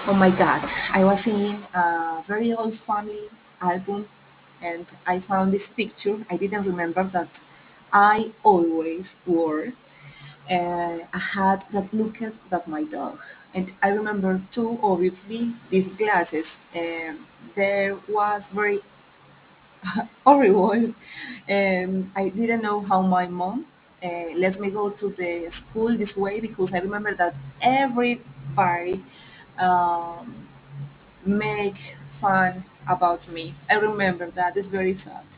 Oh my God, I was in a very old family album and I found this picture. I didn't remember that I always wore a hat that looked like my dog. And I remember too, obviously, these glasses. There was very horrible. I didn't know how my mom let me go to the school this way because I remember that everybody um, make fun about me. I remember that. It's very sad.